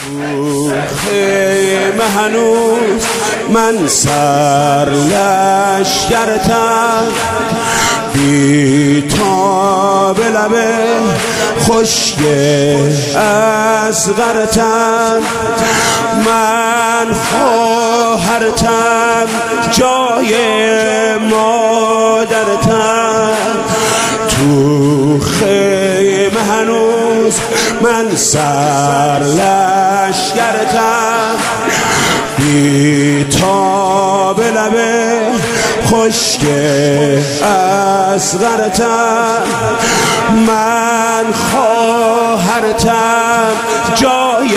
خیمه هنوز من سر لشکرتم، بی تاب لبه خشک اصغرتم، من خواهرتم جای مادرتم، تو خیمه هنوز من سر لشکرتم، بی تاب لبه خشک اصغرتم، من خواهرتم جای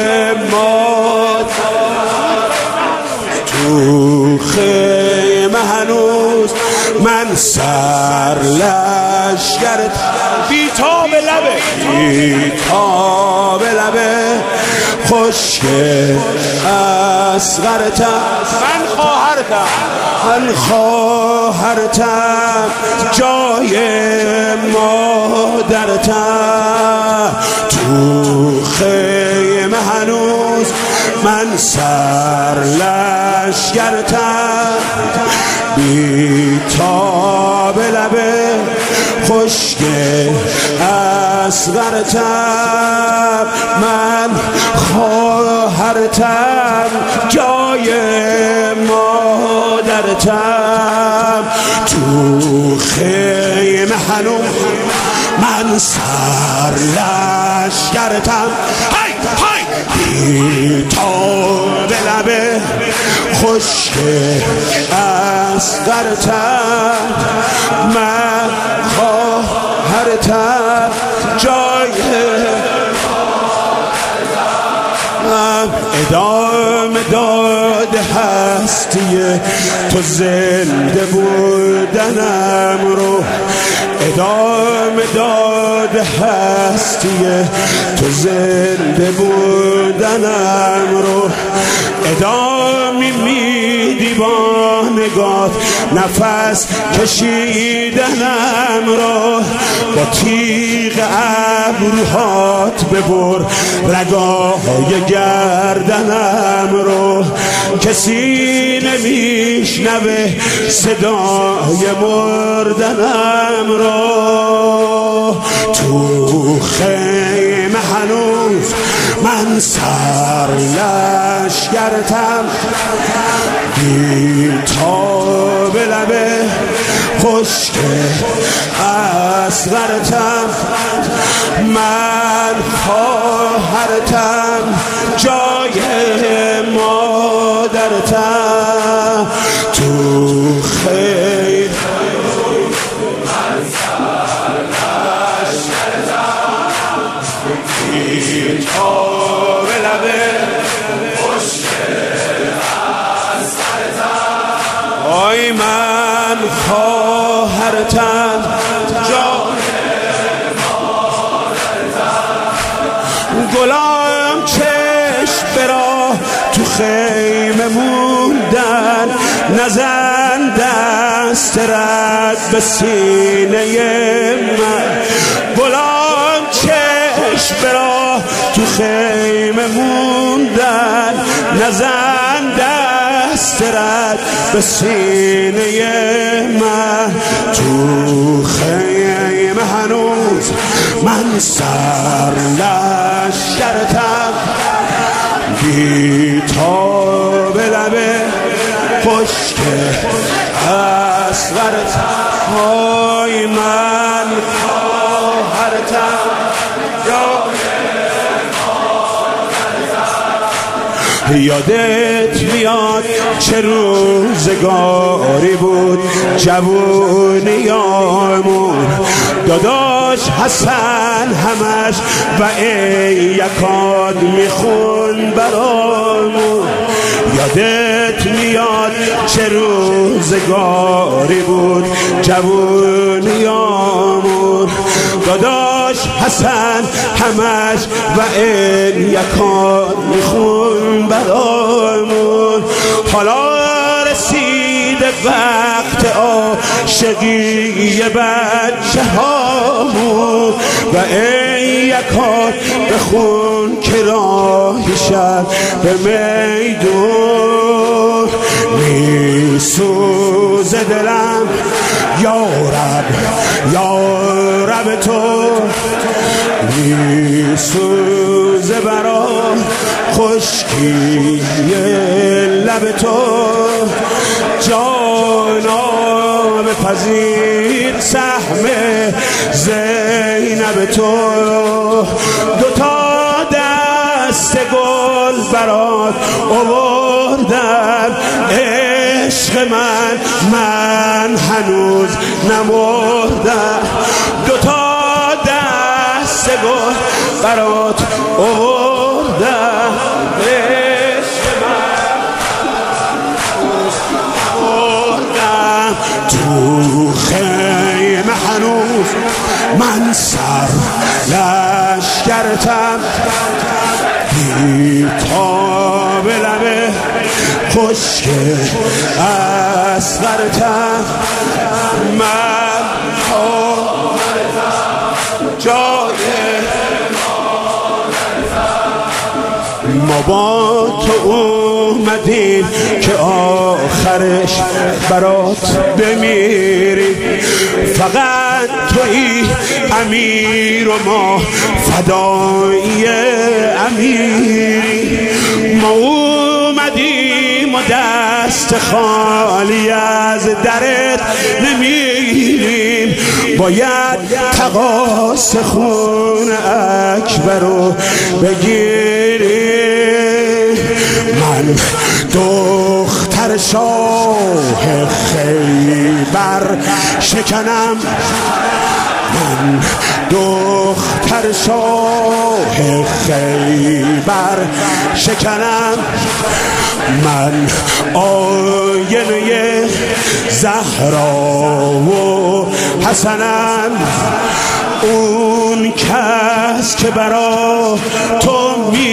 مادرتم، تو خیمه هنوز من سر لشکرتم، بی تاب لبه خشک اصغرتم، من خواهرتم جای مادرتم، تو خیمه هنوز من سر لشکرتم، بی تاب لبه خشک اصغرتم، من خواهرتم جای مادرتم، تو خیمه هنوز من سر لشکرتم، بی تاب لبه خشک اصغرتم، من خواهرتم جای ادامه داد هستی تو زنده بودنم رو، ادامه داد هستی تو زنده بودنم رو، ادامه میدی با نگاه نفس کشیدنم رو، با تیغ ابروهات ببر رگاهای گردنم رو، کسی نمیشنوه صدای مردنم رو، تو خیمه هنوز من سر لشکرتم، بی تاب لبه خشک اصغرتم، من خواهرتم جای مادرتم، تو خیمه من سر لشکرتم، بی تاب لبه خشک اصغرتم، آی من خواهرتم جای مادرتم، گلام چشم برا تو خیمه موندن، نزن دست رد به سینه من، گلام چشم برا تو خیمه موندن، نزن دست رد به سینه من، تو خیمه هنوز من سر لشکرتم، بی تاب لبه خشک اصغرتم، آی من خواهرتم جای مادرتم، یادت میاد چه روزگاری بود جوونیامون، داداش حسن همش و ای یکاد میخون برامون، یادت میاد چه روزگاری بود جوونیامون، داداش حسن همش و ای یکاد میخون برامون، حالا رسید وقت عاشقی بچه هامون و ای یکاد بخون کرام گاهی شب به میدون میسوزه دلم یا رب تو میسوزه برا خشکی لب تو جانا بپذیر سهم زینب تو دوتا دست گل برات آوردم عشق من هنوز نمردم دوتا دست گل برات آوردم عشق من هنوز نمردم تو خیمه هنوز من سر لشکرتم بیتاب لبه خشک اصغرتم من جای ما با تو اومدیم که آخرش برات بمیریم فقط تویی امیر و ما فدایی امیری ما اومدیم و دست خالی از درت نمیریم باید تقاص خون اکبر رو بگیریم من دختر شاه خیبر شکنم من دختر شاه خیبر شکنم من آینه زهرا و حسنم اون کس که برا تو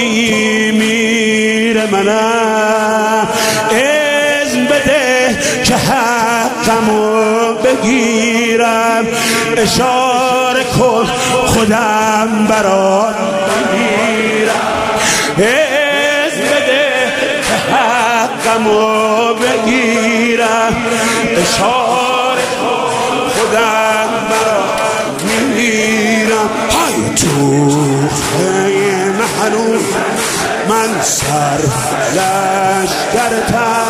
میمیره منم اذن بده که حقمو بگیرم اشاره کن خودم برات بگیرم اذن بده که حقمو بگیرم اشاره کن خودم برات بگیرم های تو خیمه هنوز من سر لشکرتم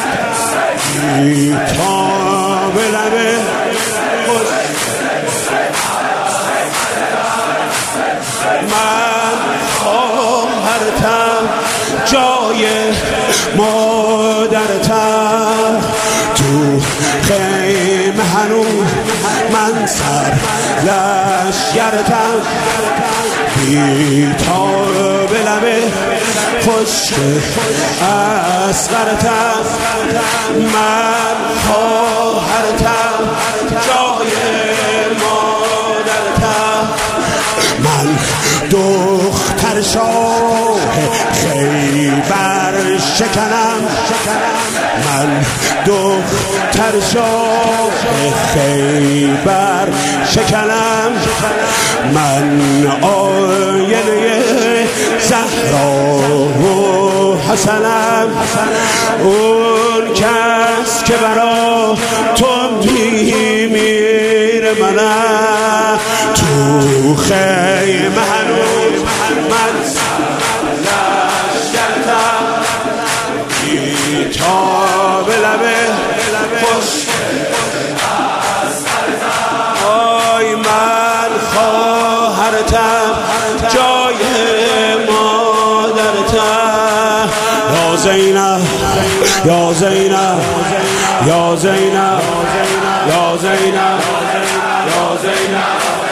بیتاب لبه من خواهرتم جای مادرتم تو خیمه هنوز من سر لشکرتم بیتاب لبه خشک اصغرتم من خواهرتم جای مادرتم من دختر شاه خیبر شکنم من دختر شاه خیبر شکنم من آینه زهرا و حسنم اون کس که برا تو میمیره منم تو خیمه هنوز من لشکرتم بیتاب لبه خشک آی من خواهرتم جای مادرتم یا زینب یا زینب یا زینب یا زینب یا زینب